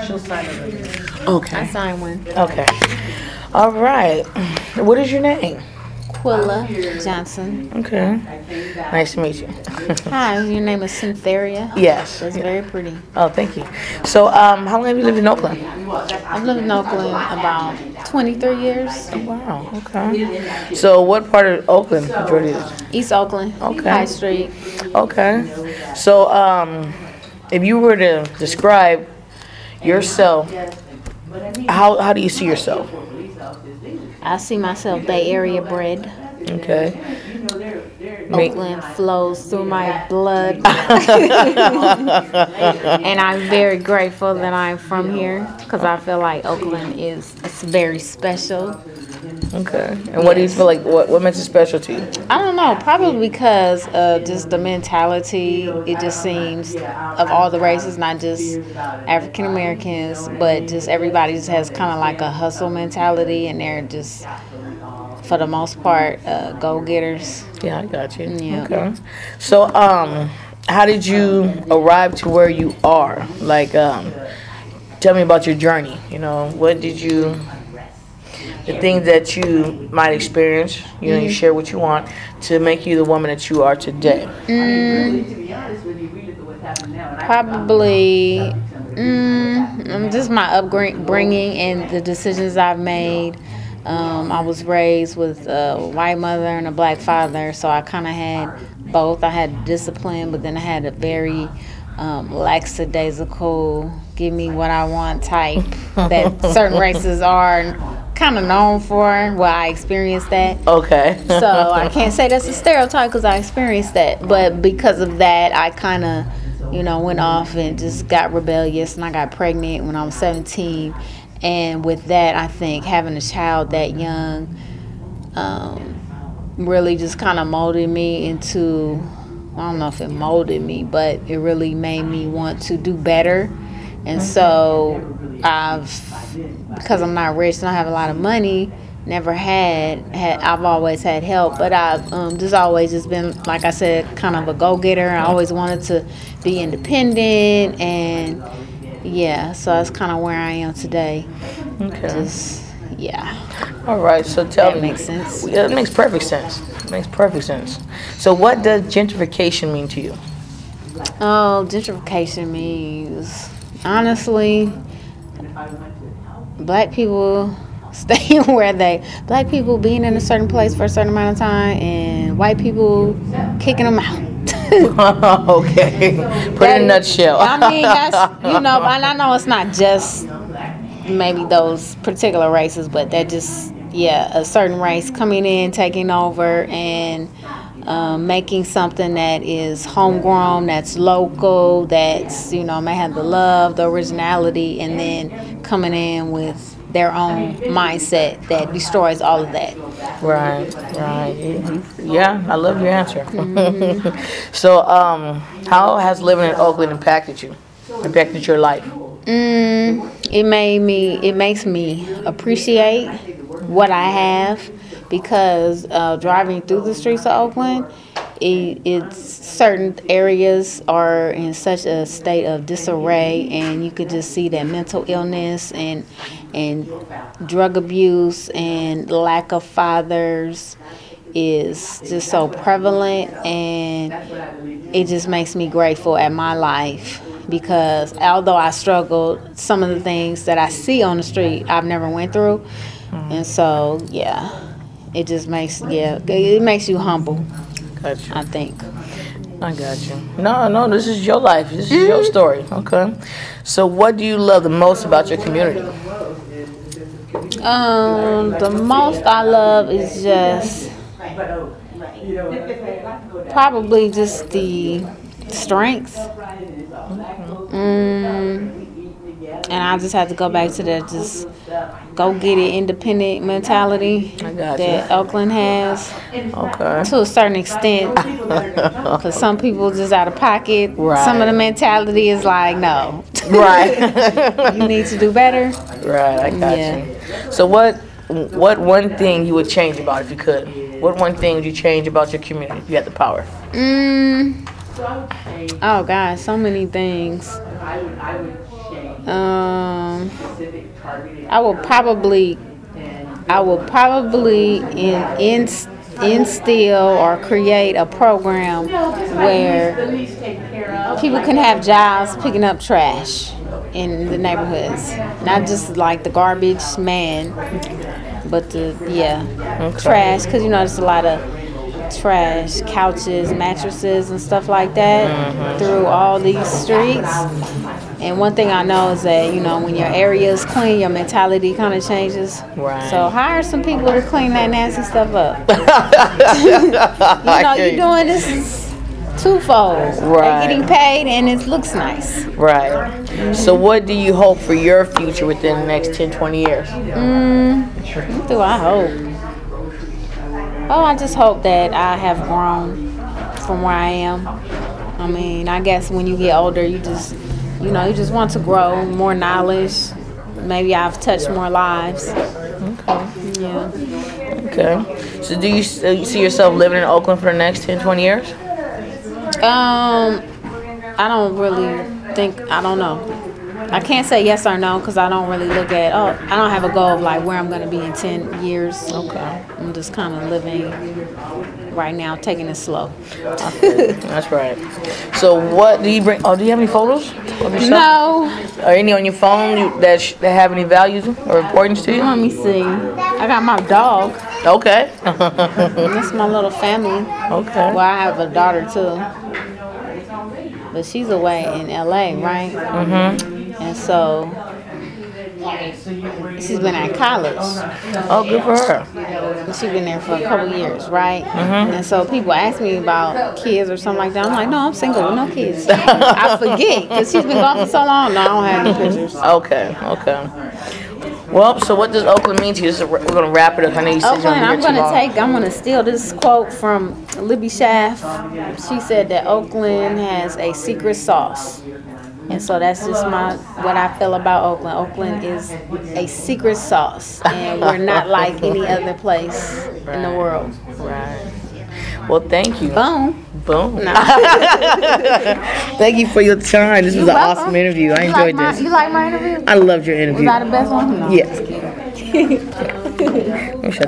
She'll sign it. I Okay. signed one. Okay. All right. What is your name? Quilla Johnson. Okay. Nice to meet you. Hi, your name is Cyntharia. Yes. That's very pretty. Oh, thank you. So, how long have you lived in Oakland? I've lived in Oakland about 23 years. Wow. Okay. So, what part of Oakland, Jordy? Is? East Oakland, Okay. High Street. Okay. So, if you were to describe yourself, how do you see yourself? I see myself Bay Area bred. Okay. Oakland flows through my blood. And I'm very grateful that I'm from here because I feel like Oakland it's very special. Okay. And what do you feel like? What makes it special to you? I don't know, probably because of just the mentality. It just seems of all the races, not just African Americans, but just everybody just has kind of like a hustle mentality, and they're just, for the most part, go-getters. Yeah, I got you. Yeah. Okay. So, how did you arrive to where you are? Like, tell me about your journey. You know, what did you, the things that you might experience, you know, you share what you want to make you the woman that you are today. Probably just my upbringing and the decisions I've made. I was raised with a white mother and a black father, so I kind of had both. I had discipline, but then I had a very lackadaisical, give me what I want type that certain races are kind of known for. Well, I experienced that. Okay. So I can't say that's a stereotype because I experienced that. But because of that, I kind of, went off and just got rebellious, and I got pregnant when I was 17. And with that, I think having a child that young really just kind of molded me into, I don't know if it molded me, but it really made me want to do better. And so because I'm not rich and I have a lot of money, never I've always had help, but I've just always just been, like I said, kind of a go-getter. I always wanted to be independent, and yeah, so that's kind of where I am today. Okay. All right, so tell me. That makes sense. Yeah, it makes perfect sense. It makes perfect sense. So what does gentrification mean to you? Oh, gentrification means, honestly, black people staying black people being in a certain place for a certain amount of time, and white people kicking them out. Okay. Put it in a nutshell. I mean, that's, and I know it's not just maybe those particular races, but that just, a certain race coming in, taking over, and making something that is homegrown, that's local, that's, may have the love, the originality, and then coming in with their own mindset that destroys all of that. Right. Yeah, I love your answer. So, how has living in Oakland impacted your life? It makes me appreciate what I have, because driving through the streets of Oakland, it's certain areas are in such a state of disarray, and you could just see that mental illness and drug abuse and lack of fathers is just so prevalent, and it just makes me grateful at my life, because although I struggled, some of the things that I see on the street I've never went through, and so it just makes you humble. Gotcha. I think. I got you. No, this is your life. This is your story. Okay. So what do you love the most about your community? The most I love is just probably just the strength. And I just have to go back to that just go get it independent mentality that Oakland has. Okay. To a certain extent. Because some people just out of pocket. Right. Some of the mentality is like, no. Right. You need to do better. Right, I got you. So what one thing you would change about if you could? What one thing would you change about your community if you had the power? Oh, God, so many things. I will probably instill or create a program where people can have jobs picking up trash in the neighborhoods, not just like the garbage man, but trash, because there's a lot of trash, couches, mattresses, and stuff like that through all these streets. And one thing I know is that when your area is clean, your mentality kind of changes. Right. So hire some people to clean that nasty stuff up. You're doing this twofold. Right. They're getting paid, and it looks nice. Right. So what do you hope for your future within the next 10, 20 years? What do I hope? Oh, I just hope that I have grown from where I am. I mean, I guess when you get older, you just want to grow, more knowledge. Maybe I've touched more lives. Okay. Yeah. Okay. So do you see yourself living in Oakland for the next 10, 20 years? I don't really think, I don't know. I can't say yes or no because I don't really look at, I don't have a goal of like where I'm going to be in 10 years. Okay. I'm just kind of living right now, taking it slow. That's right. So what do you bring? Oh, do you have any photos of yourself? No. Are any on your phone that have any values or importance to you? Let me see. I got my dog. Okay. That's my little family. Okay. Well, I have a daughter too. But she's away in LA, right? Mm-hmm. And so she's been at college. Oh, good for her. She's been there for a couple years, right? Mm-hmm. And so people ask me about kids or something like that. I'm like, no, I'm single with no kids. I forget because she's been gone for so long. No, I don't have any pictures. Okay. Well, so what does Oakland mean to you? We're going to wrap it up. I know you said Oakland, I'm going to steal this quote from Libby Schaff. She said that Oakland has a secret sauce. And so that's just what I feel about Oakland. Oakland is a secret sauce, and we're not like any other place in the world. Right. Well, thank you. Boom. No. Thank you for your time. This was an awesome interview. I enjoyed this. You like my interview? I loved your interview. Was that the best one? No. Yes.